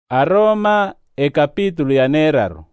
Aroma ekapitulo ya neraro.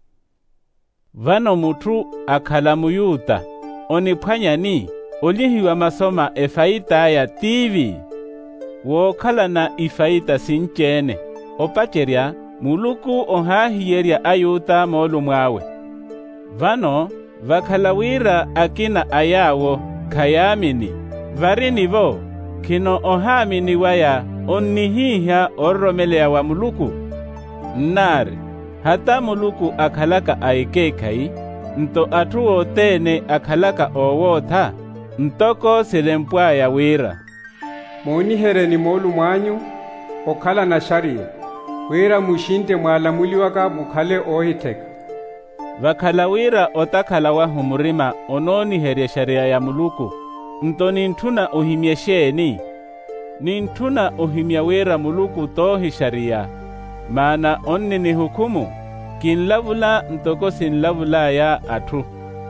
Vano mutu akhala muyuta oniphwanyani olihiwa masoma efaita ya tivi wokhala na ifaita sinchene opacherya muluku ohahiyerya ayuta molu mwawe. Vano vakhalawira akina ayawo khayamini varinivo kino ohamini waya onnihihya orromeleya wa muluku. Nari hata muluku akhalaka aikekai nto atu wotene akhalaka owotha ntoko selempwaya wira. Moonihereni molu mwanyu okhala na sharia wira mushinte mwalamuliwaka mukhale ohitheka. Vakhalawira otakhala wahu murima ononiherya sharia ya muluku nto ninthuna ohimyesheni. Ninthuna ohimya wira muluku tohi sharia maana onni ni hukumu kinlavula ntoko sinlavula ya athu.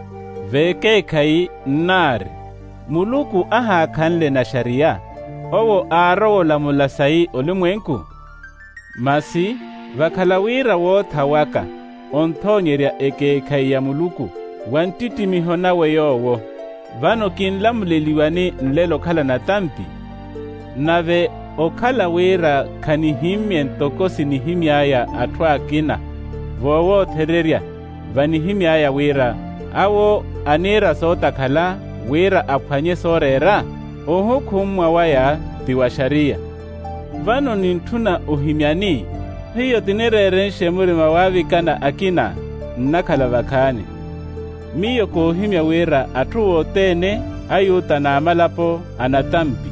Vekekai nari muluku ahakhanle na sharia owo arowolamula sai olimwenku. Masi vakhalawira wothawaka onthonyerya ekekai ya muluku wantitimiho nawe yowo vano kinlamuleliwani nlelo khala na tampi. Nave okhala wira khanihimye ntoko sinihimyaya athu akina vowothererya vanihimyaya wira awo anira sotakhala wira aphwanye sorera ohukhumwa waya tiwa sharia. Vano ninthuna ohimyani hiyo tinererenshe murima wavikana akina nnakhala vakhani. Miyo kohimya wira athu wotene ayuta na amalapo anatampi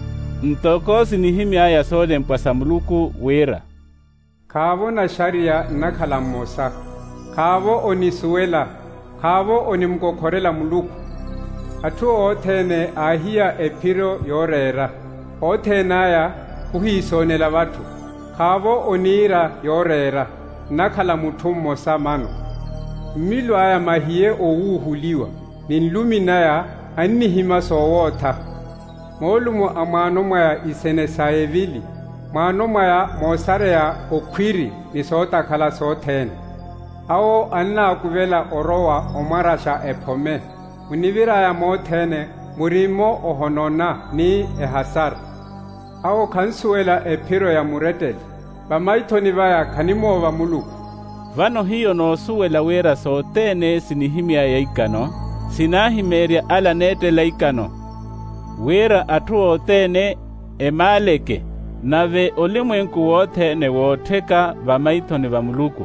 ntoko sinihimyaya solempwasa muluku wira. Khavo na sharia nnakhala mmosa, khavo onisuwela, khavo onimkokhorela muluku. Athu othene ahiya ephiro yorera, othenaya kuhisonela vathu, khavo onira yorera, nnakhala muthu mmosa mano. Mmilu aya mahiye owuhuliwa, ninluminaya annihima sowotha. Molumo amwano mwaya isenesaevili, mwano mwaya mosareya okhwiri nisotakhala sothene. Awo annakuvela orowa omwarasha ephome, muniviraya mothene murimo ohonona ni ehasara. Awo khansuwela ephiro ya mureteli, vamaithoni vaya khanimova muluku. Vano hiyo nosuwela wira sotene sinihimyaya ikano, sinahimerya ala netela ikano. Wira athu otene emaleke nave olimwenku wothene wotheka vamaithoni va muluku.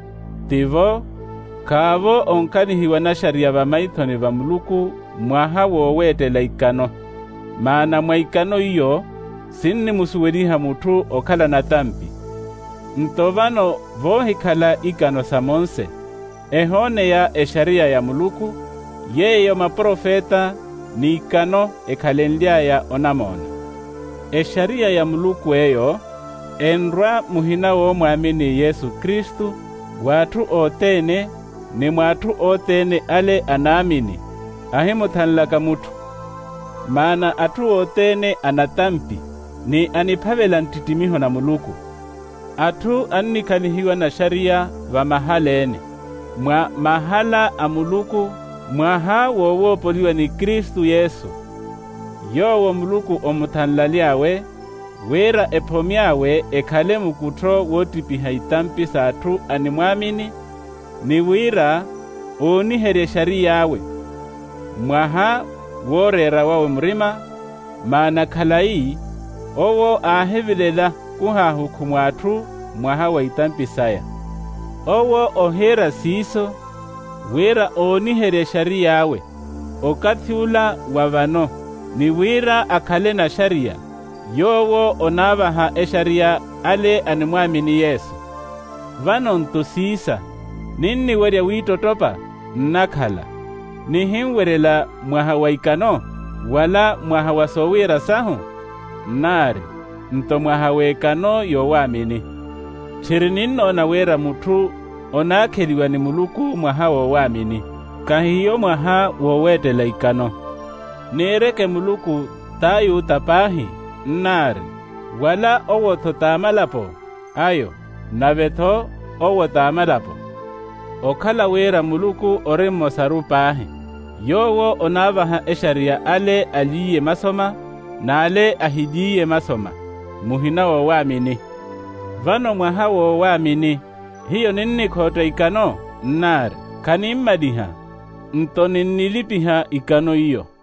Tivo khavo onkanihiwa na sharia vamaithoni va muluku mwaha wowetela ikano. Maana mwa ikano iyo sinnimusuweliha muthu okhala na tampi. Nto vano vohikhala ikano samonse ehoneya esharia ya muluku yeyo maprofeta ni ikano ekhalenlyaya onamona. Esharia ya muluku eyo enrwa muhina womwamini Yesu Kristu wathu otene ni mwathu otene ale anamini ahimuthanlaka muthu. Maana athu otene anatampi ni aniphavela ntitimiho na muluku. Athu annikhanihiwa na sharia vamahalene mwa mahala a muluku mwaha wowopoliwa ni Kristu Yesu. Yowo muluku omuthanlalyawe wira ephomyawe ekhale mukutho wotipiha itampi sathu animwamini ni wira oniherye sharia yawe mwaha worera wawe murima. Maana khalai owo ahevilela kuhahukhumwa athu mwaha wa itampi saya. Owo ohera siso wira oniherye sharia yawe okathyula wa vano ni wira akhale na sharia yowo onavaha esharia ale animwamini Yesu. Vano ntosisa ninniwerya witotopa nnakhala nihimwerela mwaha wa ikano wala mwaha wa sowira sahu. Nari nto mwaha wekano yowamini. Chiri ninnona wira muthu onakheliwa ni muluku mwaha wowamini kahiyo mwaha wowetela ikano. Nireke muluku tayu tapahi nari wala owotho tamalapo ayo navetho owothamalapo. Okhala wera muluku ori mmosaru pahe, yowo onavaha eshariya ale aliye masoma na ale ahidiye masoma, muhina wowamini. Vano mwaha wowamini, hiyo ninnikhota ikano nnari, kanimmadiha, nto ninnilipiha ikano iyo.